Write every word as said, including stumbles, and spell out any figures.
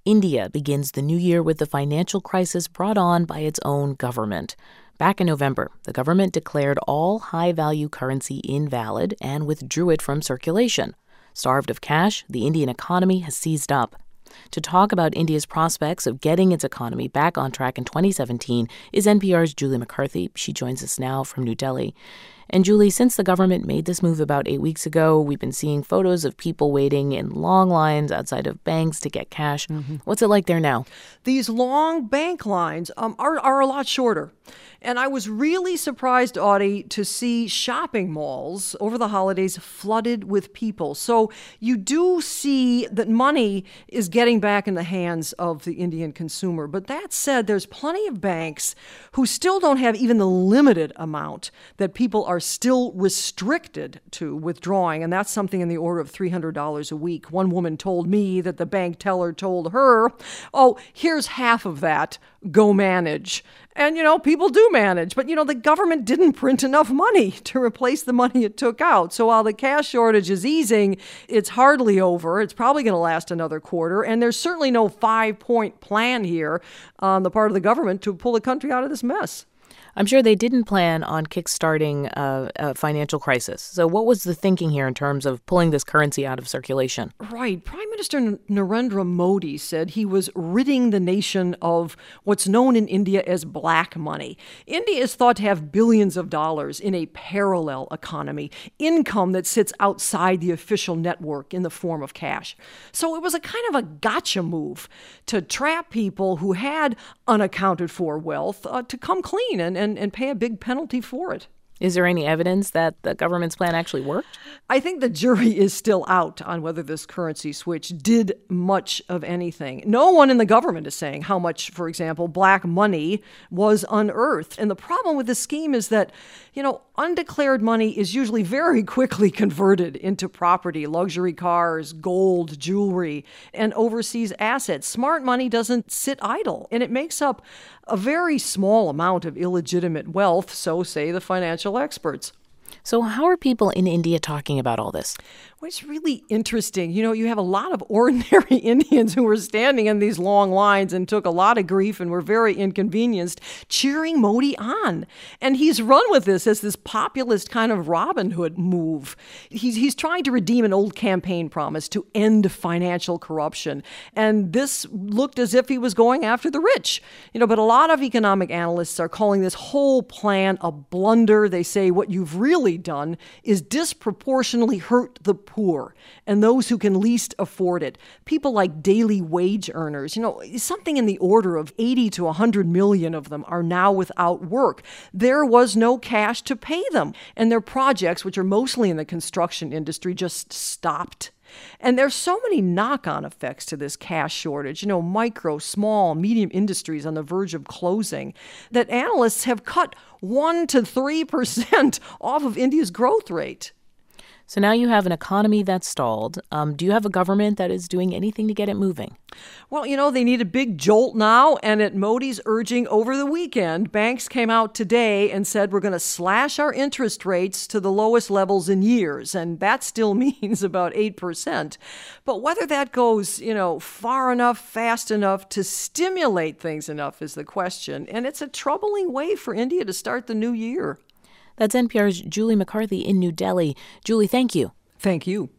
India begins the new year with the financial crisis brought on by its own government. Back in November, the government declared all high-value currency invalid and withdrew it from circulation. Starved of cash, the Indian economy has seized up. To talk about India's prospects of getting its economy back on track in twenty seventeen is N P R's Julie McCarthy. She joins us now from New Delhi. And Julie, since the government made this move about eight weeks ago, we've been seeing photos of people waiting in long lines outside of banks to get cash. Mm-hmm. What's it like there now? These long bank lines um, are, are a lot shorter. And I was really surprised, Audie, to see shopping malls over the holidays flooded with people. So you do see that money is getting back in the hands of the Indian consumer. But that said, there's plenty of banks who still don't have even the limited amount that people are still restricted to withdrawing. And that's something in the order of three hundred dollars a week. One woman told me that the bank teller told her, oh, here's half of that. Go manage. And, you know, people do manage. But, you know, the government didn't print enough money to replace the money it took out. So while the cash shortage is easing, it's hardly over. It's probably going to last another quarter. And there's certainly no five-point plan here on the part of the government to pull the country out of this mess. I'm sure they didn't plan on kickstarting a, a financial crisis. So what was the thinking here in terms of pulling this currency out of circulation? Right. Prime Minister Narendra Modi said he was ridding the nation of what's known in India as black money. India is thought to have billions of dollars in a parallel economy, income that sits outside the official network in the form of cash. So it was a kind of a gotcha move to trap people who had unaccounted for wealth uh, to come clean and, and, and pay a big penalty for it. Is there any evidence that the government's plan actually worked? I think the jury is still out on whether this currency switch did much of anything. No one in the government is saying how much, for example, black money was unearthed. And the problem with this scheme is that, you know, undeclared money is usually very quickly converted into property, luxury cars, gold, jewelry, and overseas assets. Smart money doesn't sit idle, and it makes up a very small amount of illegitimate wealth, so say the financial experts. So how are people in India talking about all this? Well, it's really interesting. You know, you have a lot of ordinary Indians who were standing in these long lines and took a lot of grief and were very inconvenienced, cheering Modi on. And he's run with this as this populist kind of Robin Hood move. He's, he's trying to redeem an old campaign promise to end financial corruption. And this looked as if he was going after the rich. You know, but a lot of economic analysts are calling this whole plan a blunder. They say what you've really done is disproportionately hurt the poor and those who can least afford it. People like daily wage earners, you know, something in the order of eighty to one hundred million of them are now without work. There was no cash to pay them, and their projects, which are mostly in the construction industry, just stopped. And there's so many knock-on effects to this cash shortage, you know, micro, small, medium industries on the verge of closing, that analysts have cut one to three percent off of India's growth rate. So now you have an economy that's stalled. Um, do you have a government that is doing anything to get it moving? Well, you know, they need a big jolt now. And at Modi's urging over the weekend, banks came out today and said we're going to slash our interest rates to the lowest levels in years. And that still means about eight percent. But whether that goes, you know, far enough, fast enough to stimulate things enough is the question. And it's a troubling way for India to start the new year. That's N P R's Julie McCarthy in New Delhi. Julie, thank you. Thank you.